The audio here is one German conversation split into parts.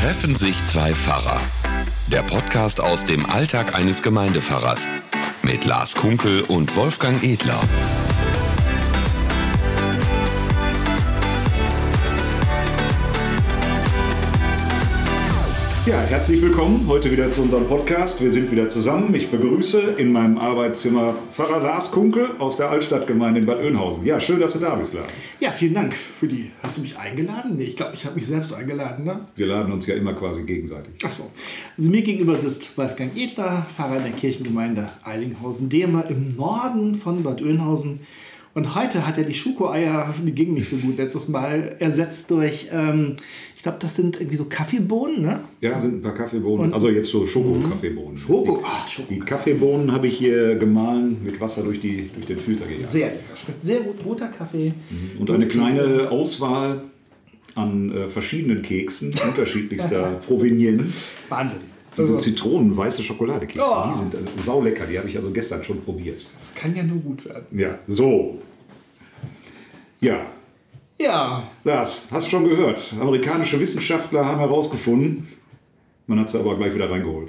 Treffen sich zwei Pfarrer. Der Podcast aus dem Alltag eines Gemeindepfarrers. Mit Lars Kunkel und Wolfgang Edler. Ja, herzlich willkommen heute wieder zu unserem Podcast. Wir sind wieder zusammen. Ich begrüße in meinem Arbeitszimmer Pfarrer Lars Kunkel aus der Altstadtgemeinde in Bad Oeynhausen. Ja, schön, dass du da bist, Lars. Ja, vielen Dank für die... Hast du mich eingeladen? Nee, ich glaube, ich habe mich selbst eingeladen, ne? Wir laden uns ja immer quasi gegenseitig. Ach so. Also mir gegenüber sitzt Wolfgang Edler, Pfarrer der Kirchengemeinde Eilinghausen-Demer im Norden von Bad Oeynhausen. Und heute hat er die Schokoeier, die gingen nicht so gut, letztes Mal ersetzt durch, ich glaube, das sind irgendwie so Kaffeebohnen, ne? Ja, sind ein paar Kaffeebohnen, also jetzt so Schoko-Kaffeebohnen. Schoko? Die Kaffeebohnen habe ich hier gemahlen, mit Wasser durch den Filter gejagt. Sehr lecker, schmeckt sehr gut, roter Kaffee. Und eine kleine Auswahl an verschiedenen Keksen, unterschiedlichster Provenienz. Wahnsinn. Das sind zitronenweiße Schokoladekekse, Oh. Die sind saulecker, die habe ich also gestern schon probiert. Das kann ja nur gut werden. Ja, so. Ja, Ja, Lars, hast du schon gehört? Amerikanische Wissenschaftler haben herausgefunden, man hat sie aber gleich wieder reingeholt.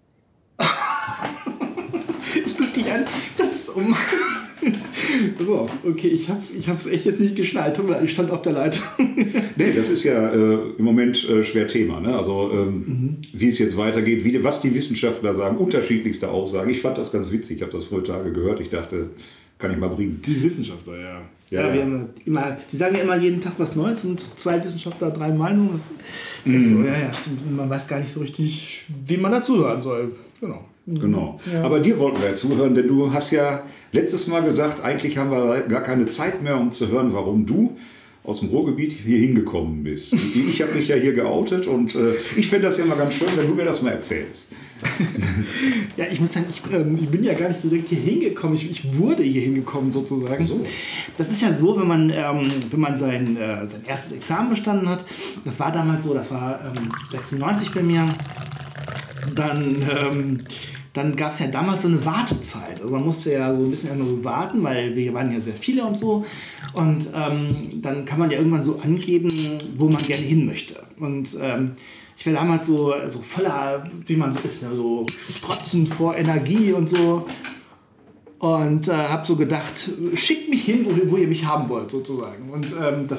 ich guck dich an, das ist um... So, okay, ich hab's echt jetzt nicht geschnallt, weil ich stand auf der Leitung. Nee, das ist ja im Moment schwer Thema. Ne? Also wie es jetzt weitergeht, was die Wissenschaftler sagen, unterschiedlichste Aussagen. Ich fand das ganz witzig, ich habe das vor Tagen gehört. Ich dachte, kann ich mal bringen. Die Wissenschaftler, ja. Ja. Wir haben die sagen ja immer jeden Tag was Neues und 2 Wissenschaftler, 3 Meinungen. Das ist so, ja, stimmt. Man weiß gar nicht so richtig, wie man dazuhören soll. Genau. Ja. Aber dir wollten wir ja zuhören, denn du hast ja letztes Mal gesagt, eigentlich haben wir gar keine Zeit mehr, um zu hören, warum du aus dem Ruhrgebiet hier hingekommen bist. Ich habe mich ja hier geoutet und ich fände das ja mal ganz schön, wenn du mir das mal erzählst. Ja, ich muss sagen, ich bin ja gar nicht direkt hier hingekommen. Ich wurde hier hingekommen sozusagen. So. Das ist ja so, wenn man sein erstes Examen bestanden hat. Das war damals so, das war 96 bei mir. Dann gab es ja damals so eine Wartezeit. Also man musste ja so ein bisschen so warten, weil wir waren ja sehr viele und so. Und dann kann man ja irgendwann so angeben, wo man gerne hin möchte. Und ich war damals so voller, wie man so ist, ne, so strotzend vor Energie und so. Und habe so gedacht, schickt mich hin, wo ihr mich haben wollt, sozusagen. Und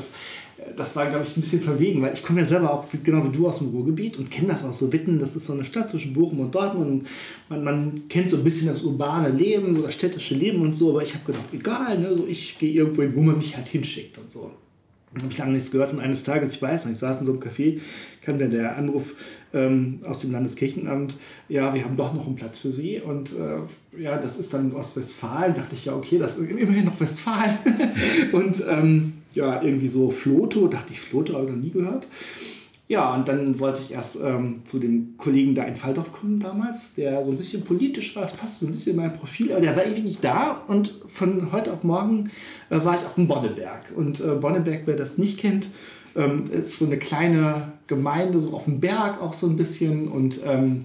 das war, glaube ich, ein bisschen verwegen, weil ich komme ja selber auch, genau wie du, aus dem Ruhrgebiet und kenne das auch so. Witten, das ist so eine Stadt zwischen Bochum und Dortmund. Und man kennt so ein bisschen das urbane Leben, so das städtische Leben und so. Aber ich habe gedacht, egal, ne, so ich gehe irgendwo hin, wo man mich halt hinschickt und so. Dann habe ich lange nichts gehört und eines Tages, ich weiß noch, ich saß in so einem Café, kam dann der Anruf aus dem Landeskirchenamt, ja, wir haben doch noch einen Platz für Sie und ja, das ist dann Ostwestfalen, dachte ich, ja, okay, das ist immerhin noch Westfalen und ja, irgendwie so Floto, dachte ich, Floto habe ich noch nie gehört. Ja, und dann sollte ich erst zu dem Kollegen da in Valdorf kommen damals, der so ein bisschen politisch war, das passt so ein bisschen in mein Profil, aber der war irgendwie nicht da und von heute auf morgen war ich auf dem Bonneberg. Und Bonneberg, wer das nicht kennt, ist so eine kleine Gemeinde, so auf dem Berg auch so ein bisschen und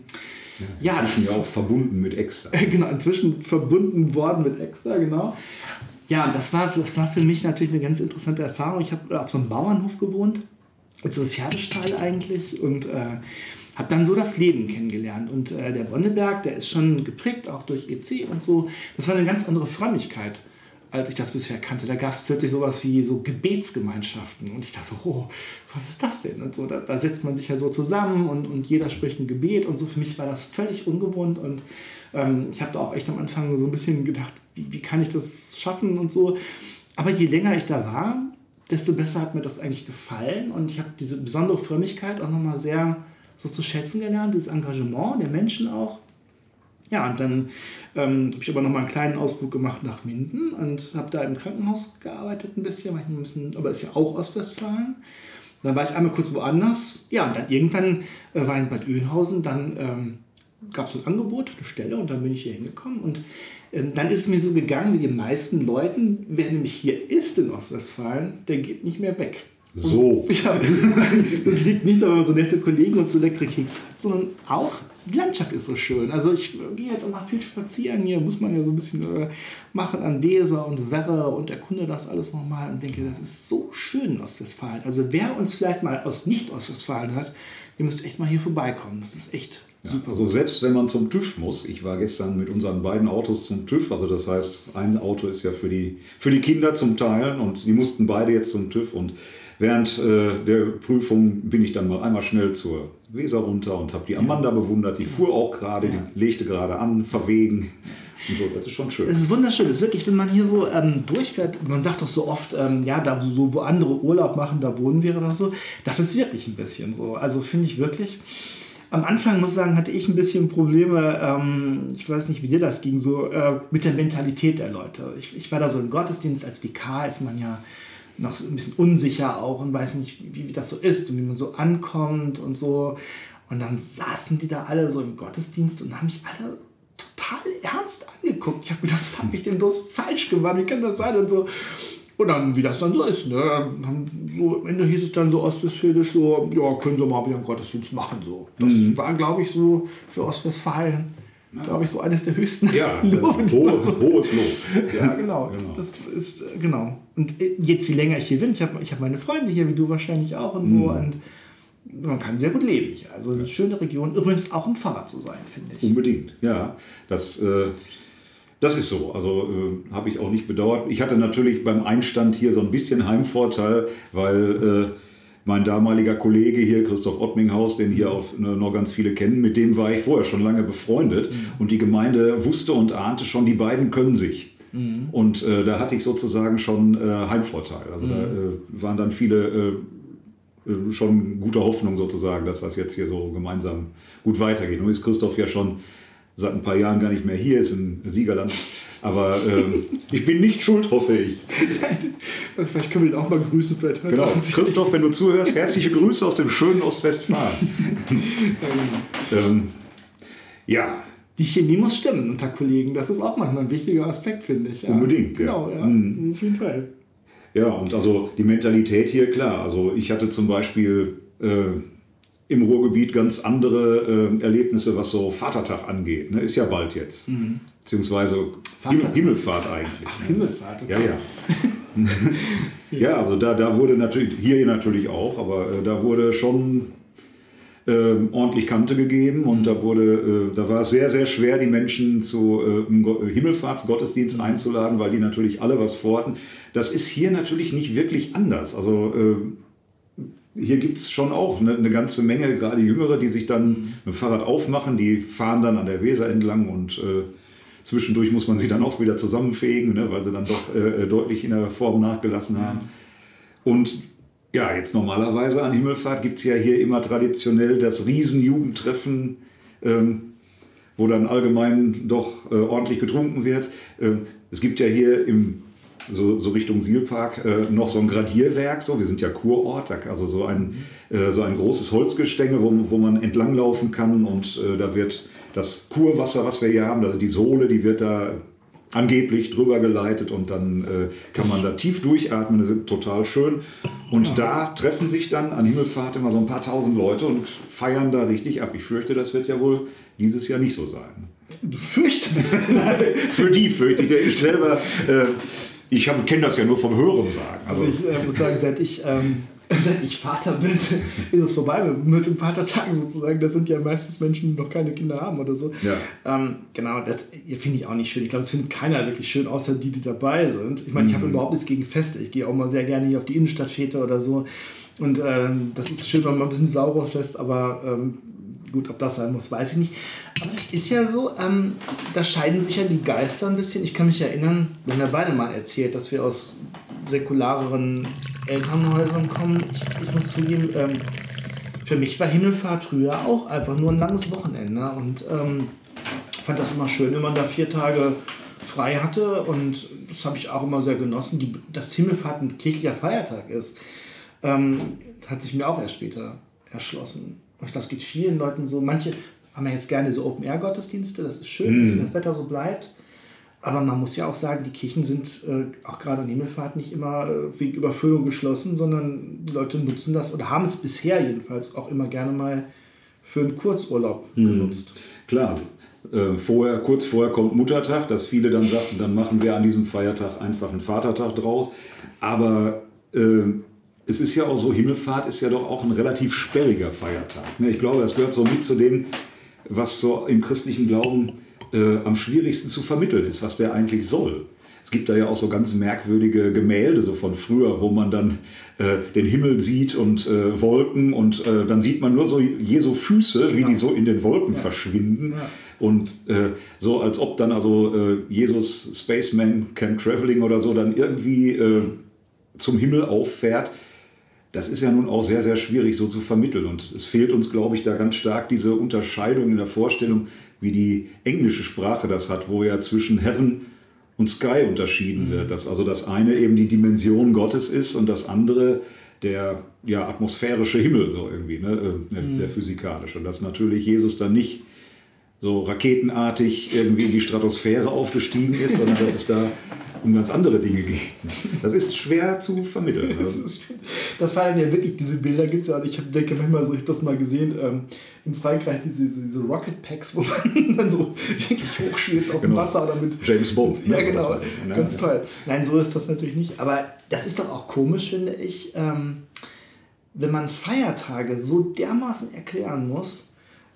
ja, inzwischen ja auch verbunden mit Exter. Genau, inzwischen verbunden worden mit Exter, genau. Ja, und das war für mich natürlich eine ganz interessante Erfahrung. Ich habe auf so einem Bauernhof gewohnt, so ein Pferdestall eigentlich und habe dann so das Leben kennengelernt. Und der Bonneberg, der ist schon geprägt, auch durch EC und so. Das war eine ganz andere Frömmigkeit, als ich das bisher kannte. Da gab es plötzlich sowas wie so Gebetsgemeinschaften. Und ich dachte so, oh, was ist das denn? Und so, da setzt man sich ja so zusammen und jeder spricht ein Gebet. Und so für mich war das völlig ungewohnt. Und ich habe da auch echt am Anfang so ein bisschen gedacht, wie kann ich das schaffen und so. Aber je länger ich da war, desto besser hat mir das eigentlich gefallen. Und ich habe diese besondere Frömmigkeit auch nochmal sehr so zu schätzen gelernt, dieses Engagement der Menschen auch. Ja, und dann habe ich aber nochmal einen kleinen Ausflug gemacht nach Minden und habe da im Krankenhaus gearbeitet ein bisschen, aber ist ja auch Ostwestfalen. Dann war ich einmal kurz woanders. Ja, und dann irgendwann war ich in Bad Oeynhausen, dann gab es so ein Angebot, eine Stelle und dann bin ich hier hingekommen. Und dann ist es mir so gegangen wie den meisten Leuten, wer nämlich hier ist in Ostwestfalen, der geht nicht mehr weg. So. Ja, das liegt nicht nur, wenn man so nette Kollegen und so leckere Kekse hat, sondern auch die Landschaft ist so schön. Also ich gehe jetzt auch mal viel spazieren hier, muss man ja so ein bisschen machen an Weser und Werre und erkunde das alles nochmal und denke, das ist so schön in Ostwestfalen. Also wer uns vielleicht mal aus Nicht-Ostwestfalen hört, ihr müsst echt mal hier vorbeikommen. Das ist echt super. Also selbst wenn man zum TÜV muss, ich war gestern mit unseren beiden Autos zum TÜV, also das heißt, ein Auto ist ja für die Kinder zum Teilen und die mussten beide jetzt zum TÜV und während der Prüfung bin ich dann mal einmal schnell zur Weser runter und habe die Amanda bewundert, die fuhr auch gerade, die legte gerade an, verwegen und so, das ist schon schön. Es ist wunderschön, es ist wirklich, wenn man hier so durchfährt, man sagt doch so oft, ja, da so, wo andere Urlaub machen, da wohnen wir oder so, das ist wirklich ein bisschen so, also finde ich wirklich. Am Anfang, muss ich sagen, hatte ich ein bisschen Probleme, ich weiß nicht, wie dir das ging, so mit der Mentalität der Leute. Ich war da so im Gottesdienst, als Vikar ist man ja noch so ein bisschen unsicher auch und weiß nicht, wie das so ist und wie man so ankommt und so. Und dann saßen die da alle so im Gottesdienst und haben mich alle total ernst angeguckt. Ich habe gedacht, was habe ich denn bloß falsch gemacht? Wie kann das sein? Und so. Und dann, wie das dann so ist, ne? So, am Ende hieß es dann so ostwestfälisch so, ja, können Sie mal wieder einen Gottesdienst machen. So. Das war, glaube ich, so für Ostwestfalen, glaube ich, so eines der höchsten Lobe. Hohes Lob. Ja, genau. Das ist, genau. Und jetzt, je länger ich hier bin, ich hab meine Freunde hier, wie du wahrscheinlich auch und so. Und man kann sehr gut leben hier. Also eine schöne Region. Übrigens auch um Pfarrer zu sein, finde ich. Unbedingt, ja. Das ist so, also habe ich auch nicht bedauert. Ich hatte natürlich beim Einstand hier so ein bisschen Heimvorteil, weil mein damaliger Kollege hier, Christoph Ottminghaus, den hier auch noch ganz viele kennen, mit dem war ich vorher schon lange befreundet und die Gemeinde wusste und ahnte schon, die beiden können sich. Und da hatte ich sozusagen schon Heimvorteil. Also da waren dann viele schon gute Hoffnung sozusagen, dass das jetzt hier so gemeinsam gut weitergeht. Nun ist Christoph ja schon seit ein paar Jahren gar nicht mehr hier, ist im Siegerland. Aber ich bin nicht schuld, hoffe ich. Vielleicht können wir ihn auch mal grüßen. Genau. Christoph, wenn du zuhörst, herzliche Grüße aus dem schönen Ostwestfalen. Ja. Die Chemie muss stimmen unter Kollegen. Das ist auch manchmal ein wichtiger Aspekt, finde ich. Ja. Unbedingt. Genau, ja. Auf jeden Fall. Ja, und also die Mentalität hier, klar. Also ich hatte zum Beispiel im Ruhrgebiet ganz andere Erlebnisse, was so Vatertag angeht. Ne? Ist ja bald jetzt. Beziehungsweise Himmelfahrt eigentlich. Ach, Himmelfahrt. Okay. Ja. Ja, also da wurde natürlich, hier natürlich auch, aber da wurde schon ordentlich Kante gegeben und da war es sehr, sehr schwer, die Menschen zu Himmelfahrtsgottesdienst einzuladen, weil die natürlich alle was vorhatten. Das ist hier natürlich nicht wirklich anders. Also hier gibt es schon auch eine ganze Menge, gerade Jüngere, die sich dann mit dem Fahrrad aufmachen, die fahren dann an der Weser entlang und zwischendurch muss man sie dann auch wieder zusammenfegen, ne, weil sie dann doch deutlich in der Form nachgelassen haben. Und ja, jetzt normalerweise an Himmelfahrt gibt es ja hier immer traditionell das Riesenjugendtreffen, wo dann allgemein doch ordentlich getrunken wird. Es gibt ja hier so Richtung Sielpark noch so ein Gradierwerk, so, wir sind ja Kurort, also so ein großes Holzgestänge, wo man entlanglaufen kann und da wird das Kurwasser, was wir hier haben, also die Sohle, die wird da angeblich drüber geleitet und dann kann man da tief durchatmen, das ist total schön. Und da treffen sich dann an Himmelfahrt immer so ein paar tausend Leute und feiern da richtig ab. Ich fürchte, das wird ja wohl dieses Jahr nicht so sein. Du fürchtest? Für die fürchte ich. Ich selber, ich kenne das ja nur vom Hören sagen. Also ich muss sagen, seit ich Vater bin, ist es vorbei mit dem Vatertag sozusagen. Das sind ja meistens Menschen, die noch keine Kinder haben oder so. Ja. Genau, das finde ich auch nicht schön. Ich glaube, das findet keiner wirklich schön, außer die dabei sind. Ich meine, ich habe überhaupt nichts gegen Feste. Ich gehe auch mal sehr gerne hier auf die Innenstadtfete oder so. Und das ist schön, wenn man ein bisschen Sau rauslässt, aber gut, ob das sein muss, weiß ich nicht. Aber es ist ja so, da scheiden sich ja die Geister ein bisschen. Ich kann mich erinnern, wir haben ja beide mal erzählt, dass wir aus säkulareren Elternhäusern kommen. Ich muss zugeben, für mich war Himmelfahrt früher auch einfach nur ein langes Wochenende und fand das immer schön, wenn man da 4 Tage frei hatte und das habe ich auch immer sehr genossen. Dass Himmelfahrt ein kirchlicher Feiertag ist, hat sich mir auch erst später erschlossen. Ich glaube, es geht vielen Leuten so. Manche haben ja jetzt gerne so Open-Air-Gottesdienste, das ist schön, dass das Wetter so bleibt. Aber man muss ja auch sagen, die Kirchen sind auch gerade an Himmelfahrt nicht immer wegen Überfüllung geschlossen, sondern die Leute nutzen das oder haben es bisher jedenfalls auch immer gerne mal für einen Kurzurlaub genutzt. Klar, kurz vorher kommt Muttertag, dass viele dann sagten, dann machen wir an diesem Feiertag einfach einen Vatertag draus. Aber es ist ja auch so, Himmelfahrt ist ja doch auch ein relativ sperriger Feiertag. Ich glaube, das gehört so mit zu dem, was so im christlichen Glauben am schwierigsten zu vermitteln ist, was der eigentlich soll. Es gibt da ja auch so ganz merkwürdige Gemälde so von früher, wo man dann den Himmel sieht und Wolken und dann sieht man nur so Jesu Füße, wie die so in den Wolken verschwinden. Ja. Und so als ob dann also Jesus Spaceman Can Traveling oder so dann irgendwie zum Himmel auffährt. Das ist ja nun auch sehr, sehr schwierig so zu vermitteln. Und es fehlt uns, glaube ich, da ganz stark diese Unterscheidung in der Vorstellung, wie die englische Sprache das hat, wo ja zwischen Heaven und Sky unterschieden wird. Dass also das eine eben die Dimension Gottes ist und das andere der atmosphärische Himmel, so irgendwie, ne? Der physikalische. Und dass natürlich Jesus dann nicht so raketenartig irgendwie in die Stratosphäre aufgestiegen ist, sondern dass es da um ganz andere Dinge geht. Das ist schwer zu vermitteln. Da fallen ja wirklich diese Bilder, gibt es ja, ich denke manchmal so, ich habe das mal gesehen, in Frankreich diese Rocket Packs, wo man dann so wirklich hochschwebt auf dem Wasser oder mit James Bond. Ja, genau, ganz toll. Nein, so ist das natürlich nicht, aber das ist doch auch komisch, finde ich, wenn man Feiertage so dermaßen erklären muss,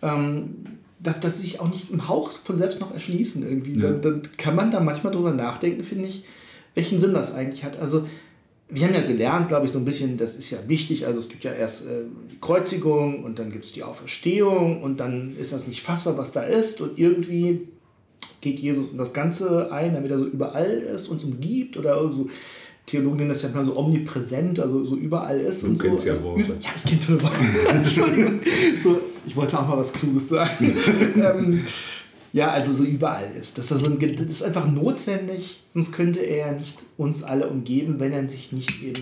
darf das sich auch nicht im Hauch von selbst noch erschließen irgendwie. Ja. Dann kann man da manchmal drüber nachdenken, finde ich, welchen Sinn das eigentlich hat. Also wir haben ja gelernt, glaube ich, so ein bisschen, das ist ja wichtig, also es gibt ja erst die Kreuzigung und dann gibt es die Auferstehung und dann ist das nicht fassbar, was da ist und irgendwie geht Jesus in das Ganze ein, damit er so überall ist, uns umgibt oder so. Theologen nennen das ja mal so omnipräsent, also so überall ist. Du kennst ja Worte. Ja, ich kenne tolle Worte. Entschuldigung. So, ich wollte auch mal was Kluges sagen. Ja, also so überall ist. Das ist einfach notwendig, sonst könnte er ja nicht uns alle umgeben, wenn er sich nicht eben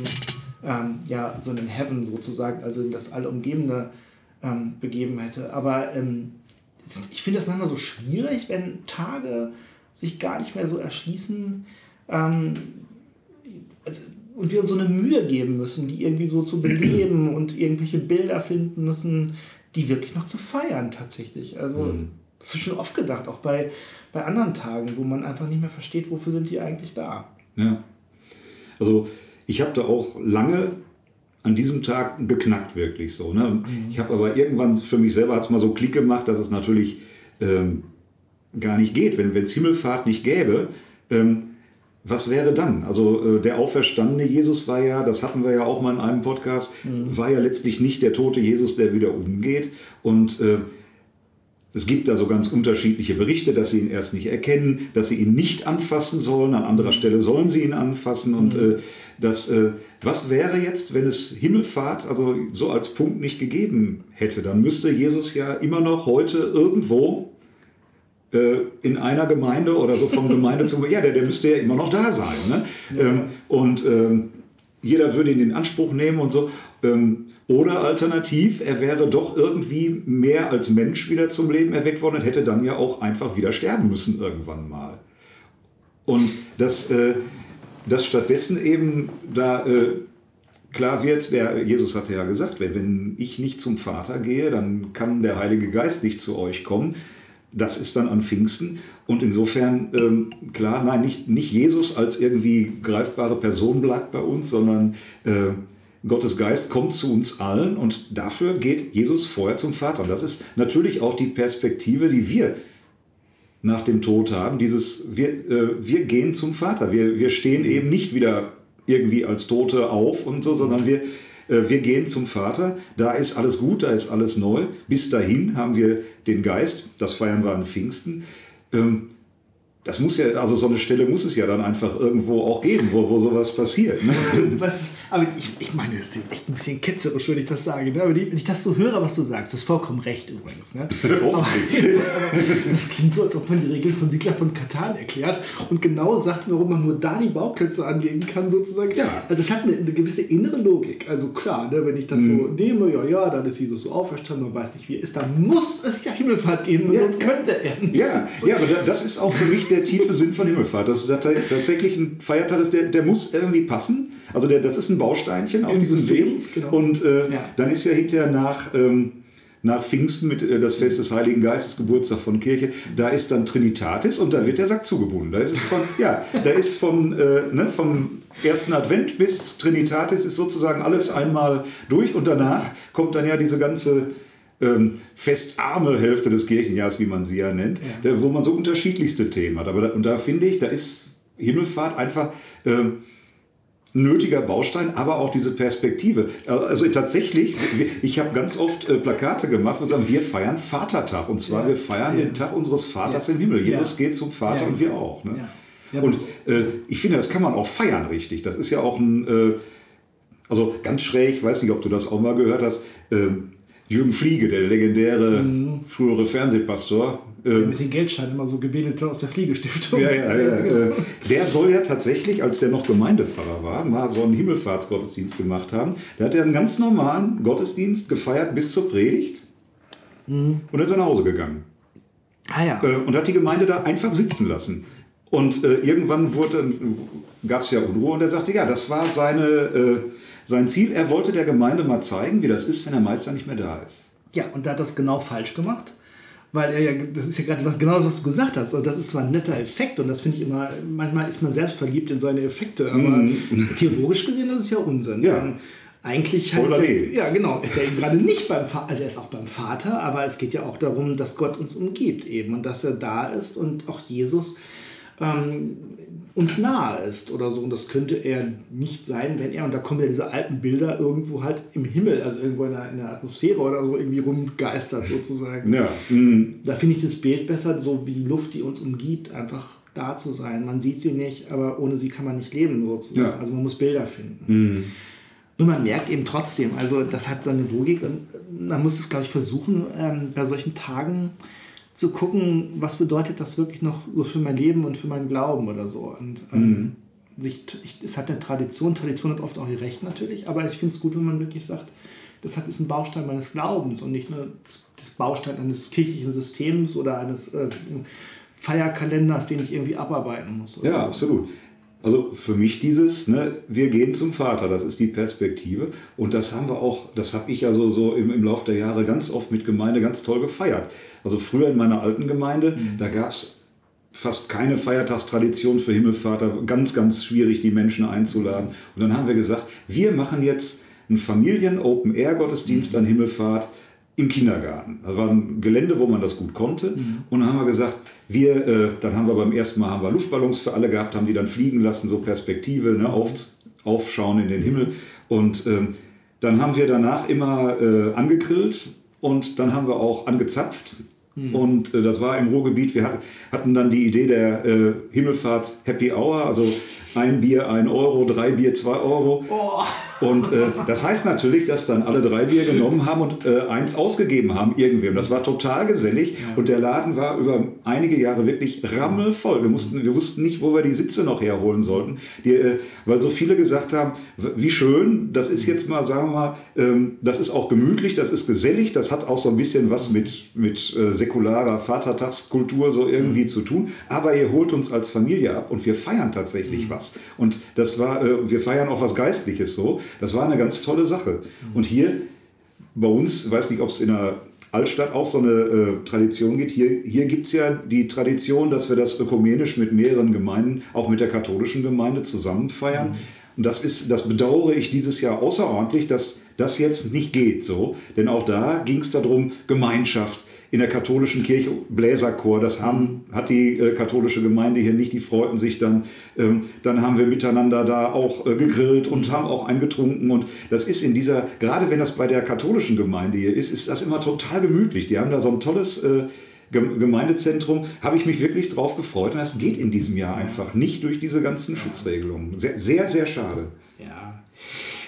so in den Heaven sozusagen, also in das Allumgebende begeben hätte. Aber ich finde das manchmal so schwierig, wenn Tage sich gar nicht mehr so erschließen, und wir uns so eine Mühe geben müssen, die irgendwie so zu beleben und irgendwelche Bilder finden müssen, die wirklich noch zu feiern tatsächlich. Also das habe ich schon oft gedacht, auch bei anderen Tagen, wo man einfach nicht mehr versteht, wofür sind die eigentlich da. Ja, also ich habe da auch lange an diesem Tag geknackt, wirklich so. Ne? Ich habe aber irgendwann für mich selber, hat es mal so Klick gemacht, dass es natürlich gar nicht geht. Wenn es Himmelfahrt nicht gäbe, was wäre dann? Also der auferstandene Jesus war ja, das hatten wir ja auch mal in einem Podcast, war ja letztlich nicht der tote Jesus, der wieder umgeht. Und es gibt da so ganz unterschiedliche Berichte, dass sie ihn erst nicht erkennen, dass sie ihn nicht anfassen sollen, an anderer Stelle sollen sie ihn anfassen. Und was wäre jetzt, wenn es Himmelfahrt, also so als Punkt nicht gegeben hätte? Dann müsste Jesus ja immer noch heute irgendwo in einer Gemeinde oder so von Gemeinde zu, der müsste ja immer noch da sein. Ne? Ja. Jeder würde ihn in Anspruch nehmen und so. Oder alternativ, er wäre doch irgendwie mehr als Mensch wieder zum Leben erweckt worden und hätte dann ja auch einfach wieder sterben müssen irgendwann mal. Und dass stattdessen eben da klar wird, Jesus hatte ja gesagt, wenn ich nicht zum Vater gehe, dann kann der Heilige Geist nicht zu euch kommen. Das ist dann an Pfingsten und insofern, klar, nein, nicht Jesus als irgendwie greifbare Person bleibt bei uns, sondern Gottes Geist kommt zu uns allen und dafür geht Jesus vorher zum Vater. Und das ist natürlich auch die Perspektive, die wir nach dem Tod haben, wir gehen zum Vater. Wir stehen eben nicht wieder irgendwie als Tote auf und so, sondern wir gehen zum Vater, da ist alles gut, da ist alles neu. Bis dahin haben wir den Geist, das feiern wir an Pfingsten. Das muss ja, also so eine Stelle muss es ja dann einfach irgendwo auch geben, wo sowas passiert. Ne? Aber ich meine, das ist jetzt echt ein bisschen ketzerisch, wenn ich das sage. Ne? Aber wenn ich das so höre, was du sagst, das ist vollkommen recht übrigens. Ne? aber das klingt so, als ob man die Regeln von Siedler von Catan erklärt und genau sagt, warum man nur da die Bauplätze anlegen kann, sozusagen. Ja. Also das hat eine gewisse innere Logik. Also klar, ne, wenn ich das so nehme, ja, dann ist Jesus so auferstanden, man weiß nicht, wie er ist, dann muss es ja Himmelfahrt geben, sonst könnte er nicht. Ja, aber das ist auch für mich der tiefe Sinn von Himmelfahrt. Das ist tatsächlich ein Feiertag, der muss irgendwie passen. Also das ist ein Bausteinchen auf diesem Weg. Genau. Und dann ist ja hinterher nach Pfingsten mit das Fest des Heiligen Geistes, Geburtstag von Kirche, da ist dann Trinitatis und da wird der Sack zugebunden. Da ist es vom ersten Advent bis Trinitatis ist sozusagen alles einmal durch und danach kommt dann ja diese ganze festarme Hälfte des Kirchenjahres, wie man sie ja nennt, wo man so unterschiedlichste Themen hat. Und da finde ich, da ist Himmelfahrt einfach nötiger Baustein, aber auch diese Perspektive. Also tatsächlich, ich habe ganz oft Plakate gemacht und sagen, wir feiern Vatertag. Und zwar, wir feiern den Tag unseres Vaters im Himmel. Jesus geht zum Vater und wir auch. Ne? Ja. Und ich finde, das kann man auch feiern, richtig. Das ist ja auch also ganz schräg, ich weiß nicht, ob du das auch mal gehört hast, Jürgen Fliege, der legendäre frühere Fernsehpastor. Der mit den Geldscheinen immer so gewedelt aus der Fliegestiftung. Der soll ja tatsächlich, als der noch Gemeindepfarrer war, mal so einen Himmelfahrtsgottesdienst gemacht haben. Da hat er einen ganz normalen Gottesdienst gefeiert bis zur Predigt und ist nach Hause gegangen. Und hat die Gemeinde da einfach sitzen lassen. Und irgendwann gab es ja Unruhe und er sagte, ja, das war sein Ziel. Er wollte der Gemeinde mal zeigen, wie das ist, wenn der Meister nicht mehr da ist. Ja, und er hat das genau falsch gemacht. Weil das ist ja gerade genau das, was du gesagt hast. Also das ist zwar ein netter Effekt und das finde ich immer, manchmal ist man selbst verliebt in seine Effekte, aber theologisch gesehen, das ist ja Unsinn. Ja. Eigentlich heißt genau, ist er eben gerade nicht beim Vater, also er ist auch beim Vater, aber es geht ja auch darum, dass Gott uns umgibt eben und dass er da ist und auch Jesus uns nahe ist oder so. Und das könnte er nicht sein, wenn er, und da kommen ja diese alten Bilder irgendwo halt im Himmel, also irgendwo in der Atmosphäre oder so irgendwie rumgeistert sozusagen. Ja. Da finde ich das Bild besser, so wie die Luft, die uns umgibt, einfach da zu sein. Man sieht sie nicht, aber ohne sie kann man nicht leben sozusagen. Ja. Also man muss Bilder finden. Nur man merkt eben trotzdem, also das hat seine Logik und man muss, glaube ich, versuchen, bei solchen Tagen zu gucken, was bedeutet das wirklich noch so für mein Leben und für meinen Glauben oder so. Und es hat eine Tradition hat oft auch ihr Recht natürlich, aber ich finde es gut, wenn man wirklich sagt, das ist ein Baustein meines Glaubens und nicht nur das Baustein eines kirchlichen Systems oder eines Feierkalenders, den ich irgendwie abarbeiten muss. Oder? Ja, absolut. Also für mich wir gehen zum Vater, das ist die Perspektive und das habe ich ja so im Laufe der Jahre ganz oft mit Gemeinde ganz toll gefeiert. Also früher in meiner alten Gemeinde, da gab es fast keine Feiertagstradition für Himmelfahrt, ganz, ganz schwierig, die Menschen einzuladen. Und dann haben wir gesagt, wir machen jetzt einen Familien-Open-Air-Gottesdienst an Himmelfahrt im Kindergarten. Das war ein Gelände, wo man das gut konnte. Und dann haben wir gesagt, dann haben wir beim ersten Mal Luftballons für alle gehabt, haben die dann fliegen lassen, so Perspektive, aufschauen in den Himmel. Und dann haben wir danach immer angegrillt und dann haben wir auch angezapft. Und das war im Ruhrgebiet. Wir hatten dann die Idee der Himmelfahrts Happy Hour, also 1 Bier 1 Euro, 3 Bier 2 Euro. Oh. Und das heißt natürlich, dass dann alle 3 Bier genommen haben und 1 ausgegeben haben irgendwem. Das war total gesellig und der Laden war über einige Jahre wirklich rammelvoll. Wir wussten nicht, wo wir die Sitze noch herholen sollten, weil so viele gesagt haben, wie schön, das ist jetzt mal, sagen wir mal, das ist auch gemütlich, das ist gesellig, das hat auch so ein bisschen was mit säkularer Vatertagskultur so irgendwie zu tun, aber ihr holt uns als Familie ab und wir feiern tatsächlich was. Und das war, wir feiern auch was Geistliches so. Das war eine ganz tolle Sache. Und hier bei uns, ich weiß nicht, ob es in der Altstadt auch so eine Tradition gibt, hier gibt es ja die Tradition, dass wir das ökumenisch mit mehreren Gemeinden, auch mit der katholischen Gemeinde zusammen feiern. Und das bedauere ich dieses Jahr außerordentlich, dass das jetzt nicht geht so. Denn auch da ging es darum, Gemeinschaft. In der katholischen Kirche Bläserchor, das hat die katholische Gemeinde hier nicht, die freuten sich dann. Dann haben wir miteinander da auch gegrillt und haben auch eingetrunken. Und das ist gerade wenn das bei der katholischen Gemeinde hier ist das immer total gemütlich. Die haben da so ein tolles Gemeindezentrum, habe ich mich wirklich drauf gefreut. Und das geht in diesem Jahr einfach nicht durch diese ganzen Schutzregelungen. Sehr, sehr, sehr schade. Ja.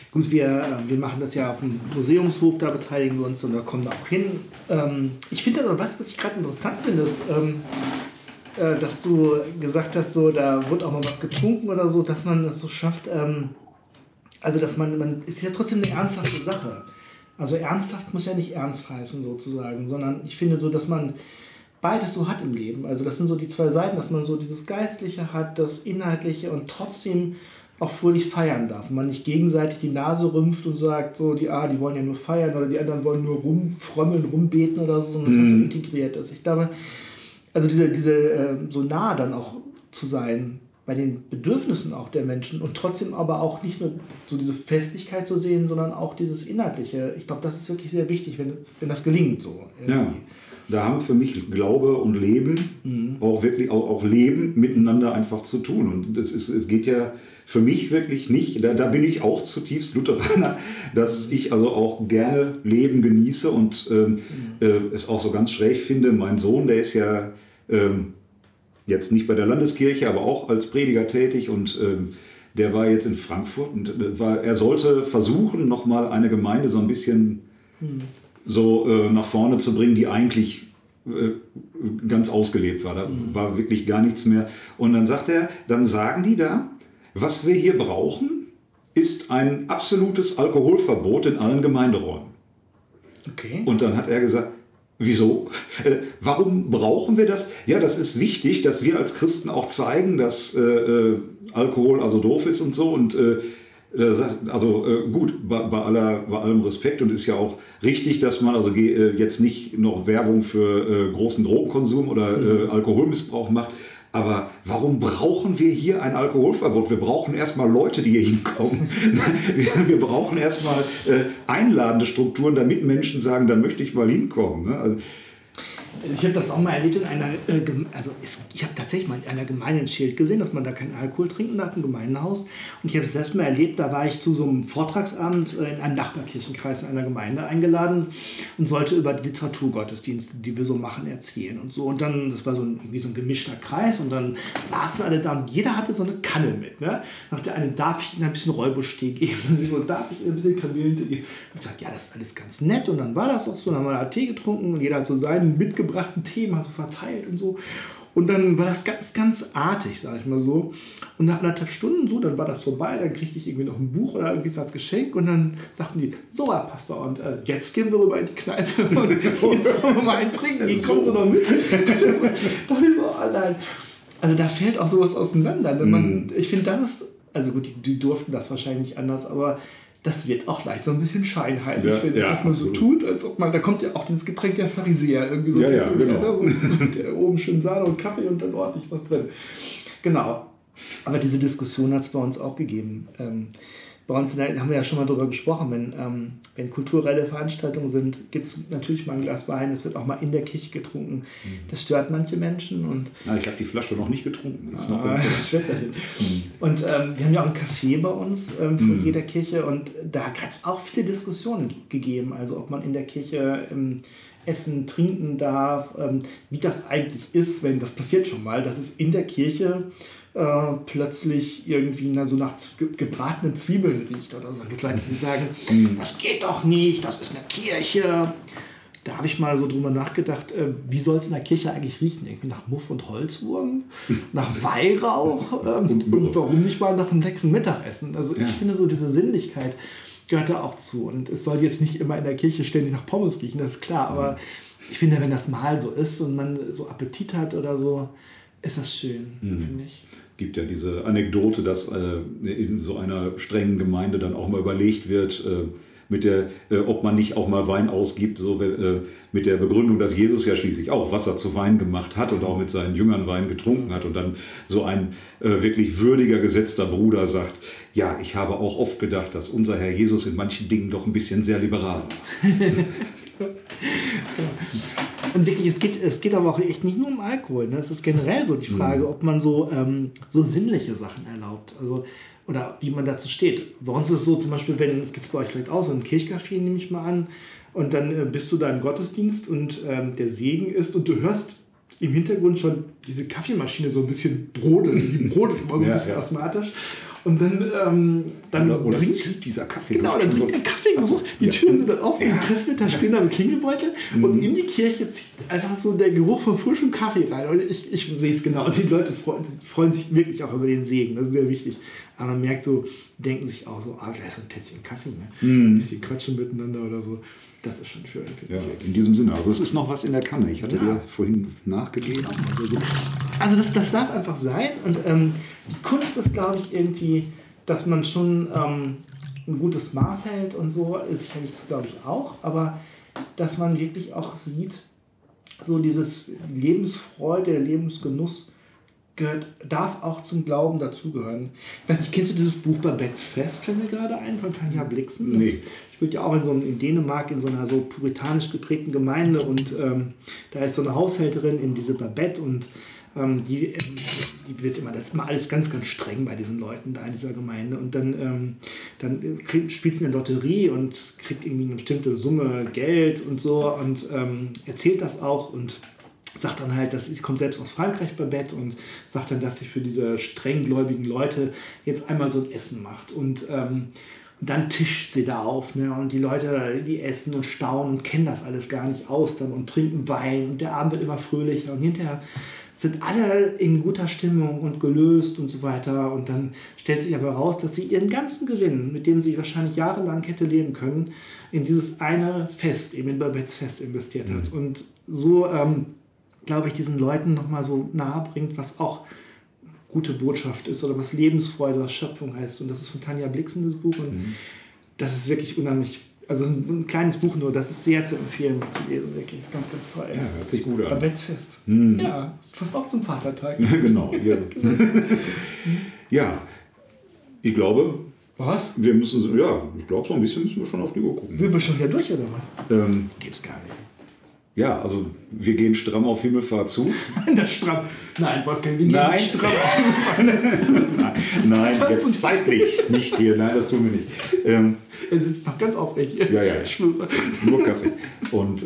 gut, wir machen das ja auf dem Museumshof, da beteiligen wir uns und da kommen wir auch hin. Ich finde aber, was ich gerade interessant finde, ist, dass du gesagt hast, so, da wird auch mal was getrunken oder so, dass man das so schafft, also dass man ist ja trotzdem eine ernsthafte Sache. Also ernsthaft muss ja nicht ernst heißen sozusagen, sondern ich finde so, dass man beides so hat im Leben. Also das sind so die zwei Seiten, dass man so dieses Geistliche hat, das Inhaltliche und trotzdem auch fröhlich feiern darf. Und man nicht gegenseitig die Nase rümpft und sagt, so die wollen ja nur feiern oder die anderen wollen nur rumfrömmeln, rumbeten oder so, und dass das so integriert ist. Ich glaube, also diese so nah dann auch zu sein bei den Bedürfnissen auch der Menschen und trotzdem aber auch nicht nur so diese Festlichkeit zu sehen, sondern auch dieses Inhaltliche. Ich glaube, das ist wirklich sehr wichtig, wenn das gelingt so. Irgendwie. Ja, da haben für mich Glaube und Leben auch wirklich auch Leben miteinander einfach zu tun. Und es geht ja für mich wirklich nicht, da bin ich auch zutiefst Lutheraner, dass ich also auch gerne Leben genieße und es auch so ganz schräg finde. Mein Sohn, der ist ja jetzt nicht bei der Landeskirche, aber auch als Prediger tätig und der war jetzt in Frankfurt und er sollte versuchen, nochmal eine Gemeinde so ein bisschen so nach vorne zu bringen, die eigentlich ganz ausgelebt war. Da war wirklich gar nichts mehr. Und dann sagt er, dann sagen die da, was wir hier brauchen, ist ein absolutes Alkoholverbot in allen Gemeinderäumen. Okay. Und dann hat er gesagt, wieso? Warum brauchen wir das? Ja, das ist wichtig, dass wir als Christen auch zeigen, dass Alkohol also doof ist und so. Und also gut, bei allem Respekt und ist ja auch richtig, dass man also jetzt nicht noch Werbung für großen Drogenkonsum oder Alkoholmissbrauch macht. Aber warum brauchen wir hier ein Alkoholverbot? Wir brauchen erstmal Leute, die hier hinkommen. Wir brauchen erstmal einladende Strukturen, damit Menschen sagen, da möchte ich mal hinkommen. Ne? Also, ich habe das auch mal erlebt in einer, ich habe tatsächlich mal in einer Gemeinde ein Schild gesehen, dass man da keinen Alkohol trinken darf im Gemeindehaus. Und ich habe das selbst mal erlebt, da war ich zu so einem Vortragsabend in einem Nachbarkirchenkreis in einer Gemeinde eingeladen und sollte über die Literaturgottesdienste, die wir so machen, erzählen und so. Und dann, das war irgendwie so ein gemischter Kreis und dann saßen alle da und jeder hatte so eine Kanne mit. Ne? Nach der eine, darf ich Ihnen ein bisschen Räubusch-Tee geben? Und so, darf ich Ihnen ein bisschen Kamillentee geben? Und ich gesagt, ja, das ist alles ganz nett. Und dann war das auch so, dann haben wir da Tee getrunken und jeder hat so seinen mitgebrachten Themen so verteilt und so. Und dann war das ganz, ganz artig, sag ich mal so. Und nach 1,5 Stunden so, dann war das vorbei, dann kriegte ich irgendwie noch ein Buch oder irgendwie so als Geschenk und dann sagten die, so Herr Pastor, und jetzt gehen wir rüber in die Kneipe und jetzt wollen wir mal einen trinken, die kommst du noch mit? Da dachte ich so, oh nein. Also da fällt auch sowas auseinander. Ich finde, das ist, also gut, die durften das wahrscheinlich anders, aber das wird auch leicht so ein bisschen scheinheilig, dass man so tut, als ob man, da kommt ja auch dieses Getränk der Pharisäer irgendwie so ein bisschen, genau. So, der oben schön Sahne und Kaffee und dann ordentlich was drin. Genau. Aber diese Diskussion hat es bei uns auch gegeben. Bei uns haben wir ja schon mal darüber gesprochen, wenn kulturelle Veranstaltungen sind, gibt es natürlich mal ein Glas Wein, es wird auch mal in der Kirche getrunken. Das stört manche Menschen. Und ich habe die Flasche noch nicht getrunken. Das wird dahin. Und wir haben ja auch ein Café bei uns von jeder Kirche und da hat es auch viele Diskussionen gegeben, also ob man in der Kirche essen, trinken darf, wie das eigentlich ist, wenn das passiert schon mal, dass es in der Kirche plötzlich irgendwie so nach gebratenen Zwiebeln riecht oder so. Es gibt Leute, die sagen, das geht doch nicht, das ist eine Kirche. Da habe ich mal so drüber nachgedacht, wie soll es in der Kirche eigentlich riechen? Irgendwie nach Muff und Holzwurm? Nach Weihrauch? Und warum nicht mal nach einem leckeren Mittagessen? Also ich finde so diese Sinnlichkeit gehört da auch zu. Und es soll jetzt nicht immer in der Kirche ständig nach Pommes riechen, das ist klar. Aber ich finde, wenn das mal so ist und man so Appetit hat oder so, ist das schön, finde ich. Es gibt ja diese Anekdote, dass in so einer strengen Gemeinde dann auch mal überlegt wird, ob man nicht auch mal Wein ausgibt, so mit der Begründung, dass Jesus ja schließlich auch Wasser zu Wein gemacht hat und auch mit seinen Jüngern Wein getrunken hat. Und dann so ein wirklich würdiger, gesetzter Bruder sagt, ja, ich habe auch oft gedacht, dass unser Herr Jesus in manchen Dingen doch ein bisschen sehr liberal war. Und wirklich, es geht aber auch echt nicht nur um Alkohol. Ne? Es ist generell so die Frage, ob man so sinnliche Sachen erlaubt. Also, oder wie man dazu steht. Bei uns ist es so zum Beispiel, es gibt es bei euch vielleicht auch so ein Kirchcafé, nehme ich mal an, und dann bist du da im Gottesdienst und der Segen ist und du hörst im Hintergrund schon diese Kaffeemaschine so ein bisschen brodeln. Die brodelt immer so ein bisschen asthmatisch. Und dann oder bringt zieht dieser Kaffee. Genau, dann bringt der Kaffeegeruch, die Türen sind dann offen, die Pressmeter stehen da mit Klingelbeutel und in die Kirche zieht einfach so der Geruch von frischem Kaffee rein. Und ich sehe es genau. Und die Leute freuen sich wirklich auch über den Segen, das ist sehr wichtig. Aber man merkt so, die denken sich auch so, gleich so ein Tässchen Kaffee, ne? Ein bisschen quatschen miteinander oder so. Das ist schon schön. Ja, in diesem Sinne. Also es ist noch was in der Kanne. Ich hatte dir vorhin nachgegeben. Also das darf einfach sein. Und die Kunst ist, glaube ich, irgendwie, dass man schon ein gutes Maß hält und so. Sicherlich das, glaube ich, auch. Aber dass man wirklich auch sieht, so dieses Lebensfreude, der Lebensgenuss darf auch zum Glauben dazugehören. Ich weiß nicht, kennst du dieses Buch Babettes Fest, fällt mir gerade ein, von Tanja Blixen? Das spielt ja auch in Dänemark in so einer so puritanisch geprägten Gemeinde und da ist so eine Haushälterin, in diese Babette und die wird immer, das ist immer alles ganz, ganz streng bei diesen Leuten da in dieser Gemeinde und dann spielt sie eine Lotterie und kriegt irgendwie eine bestimmte Summe Geld und so und erzählt das auch und sagt dann halt, sie kommt selbst aus Frankreich, Babette, und sagt dann, dass sie für diese strenggläubigen Leute jetzt einmal so ein Essen macht. Und dann tischt sie da auf, ne? Und die Leute, die essen und staunen und kennen das alles gar nicht aus dann und trinken Wein und der Abend wird immer fröhlicher und hinterher sind alle in guter Stimmung und gelöst und so weiter. Und dann stellt sich aber raus, dass sie ihren ganzen Gewinn, mit dem sie wahrscheinlich jahrelang hätte leben können, in dieses eine Fest, eben in Babettes Fest investiert hat. Und so glaube ich, diesen Leuten nochmal so nahe bringt, was auch gute Botschaft ist oder was Lebensfreude, was Schöpfung heißt. Und das ist von Tanja Blixen, das Buch. Und das ist wirklich unheimlich, also ein kleines Buch nur, das ist sehr zu empfehlen zu lesen, wirklich. Das ist ganz, ganz toll. Ja, hört sich gut an. Babettes Fest. Ja, das passt auch zum Vatertag. Genau. Ja, ich glaube, was? Wir müssen, ich glaube, so ein bisschen müssen wir schon auf die Uhr gucken. Sind wir schon wieder durch oder was? Gibt's gar nicht. Ja, also wir gehen stramm auf Himmelfahrt zu. Das stramm. Nein, Wolfgang, wir gehen stramm auf Himmelfahrt. Nein, jetzt zeitlich nicht hier. Nein, das tun wir nicht. Er sitzt noch ganz aufrecht hier. Ja. Ich schwöre. Nur Kaffee. Und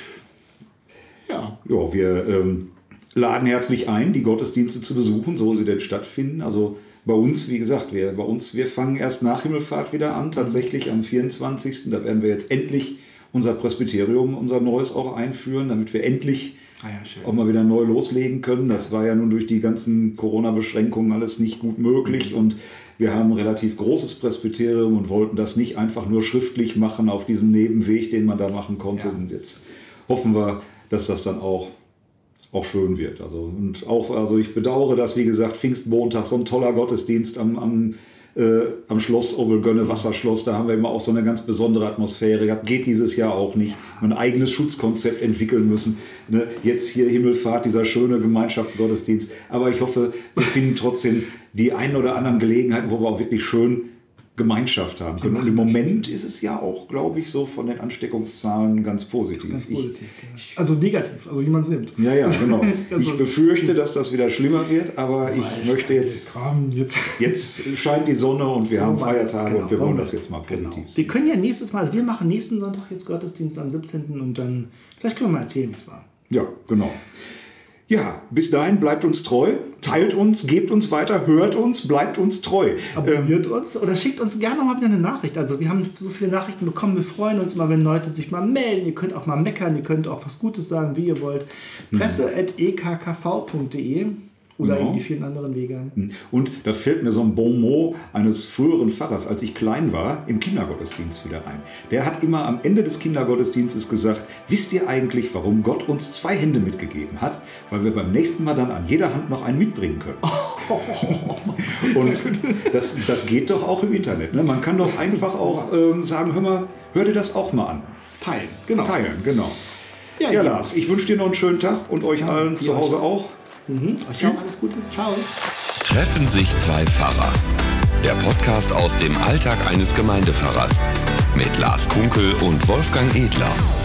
wir laden herzlich ein, die Gottesdienste zu besuchen, so sie denn stattfinden. Also bei uns, wie gesagt, wir fangen erst nach Himmelfahrt wieder an, tatsächlich am 24. Da werden wir jetzt endlich unser Presbyterium, unser neues auch einführen, damit wir endlich auch mal wieder neu loslegen können. Das war ja nun durch die ganzen Corona-Beschränkungen alles nicht gut möglich und wir haben ein relativ großes Presbyterium und wollten das nicht einfach nur schriftlich machen auf diesem Nebenweg, den man da machen konnte. Ja. Und jetzt hoffen wir, dass das dann auch schön wird. Also ich bedauere, dass, wie gesagt, Pfingstmontag so ein toller Gottesdienst am Schloss Overgönne Wasserschloss, da haben wir immer auch so eine ganz besondere Atmosphäre gehabt. Geht dieses Jahr auch nicht. Ein eigenes Schutzkonzept entwickeln müssen. Ne? Jetzt hier Himmelfahrt, dieser schöne Gemeinschaftsgottesdienst. Aber ich hoffe, wir finden trotzdem die ein oder anderen Gelegenheiten, wo wir auch wirklich schön Gemeinschaft haben können. Und im Moment ist es ja auch, glaube ich, so von den Ansteckungszahlen ganz positiv. Ganz positiv, also negativ, also wie man es nimmt. Ja, genau. Ich befürchte, dass das wieder schlimmer wird, aber ich möchte jetzt scheint die Sonne und wir haben Feiertage und wir wollen das jetzt mal positiv sehen. Wir können ja nächstes Mal, also wir machen nächsten Sonntag jetzt Gottesdienst am 17. und dann, vielleicht können wir mal erzählen, wie es war. Ja, genau. Ja, bis dahin bleibt uns treu, teilt uns, gebt uns weiter, hört uns, bleibt uns treu. Abonniert uns oder schickt uns gerne mal wieder eine Nachricht. Also wir haben so viele Nachrichten bekommen, wir freuen uns immer, wenn Leute sich mal melden. Ihr könnt auch mal meckern, ihr könnt auch was Gutes sagen, wie ihr wollt. presse@ekkv.de oder eben die vielen anderen Wege. Und da fällt mir so ein Bon mot eines früheren Pfarrers, als ich klein war, im Kindergottesdienst wieder ein. Der hat immer am Ende des Kindergottesdienstes gesagt, wisst ihr eigentlich, warum Gott uns 2 Hände mitgegeben hat? Weil wir beim nächsten Mal dann an jeder Hand noch einen mitbringen können. Und das geht doch auch im Internet. Ne? Man kann doch einfach auch sagen, hör dir das auch mal an. Teilen, genau. Ja, Lars, ich wünsche dir noch einen schönen Tag und euch allen zu Hause auch. Euch auch alles Gute. Ciao. Treffen sich 2 Pfarrer. Der Podcast aus dem Alltag eines Gemeindepfarrers. Mit Lars Kunkel und Wolfgang Edler.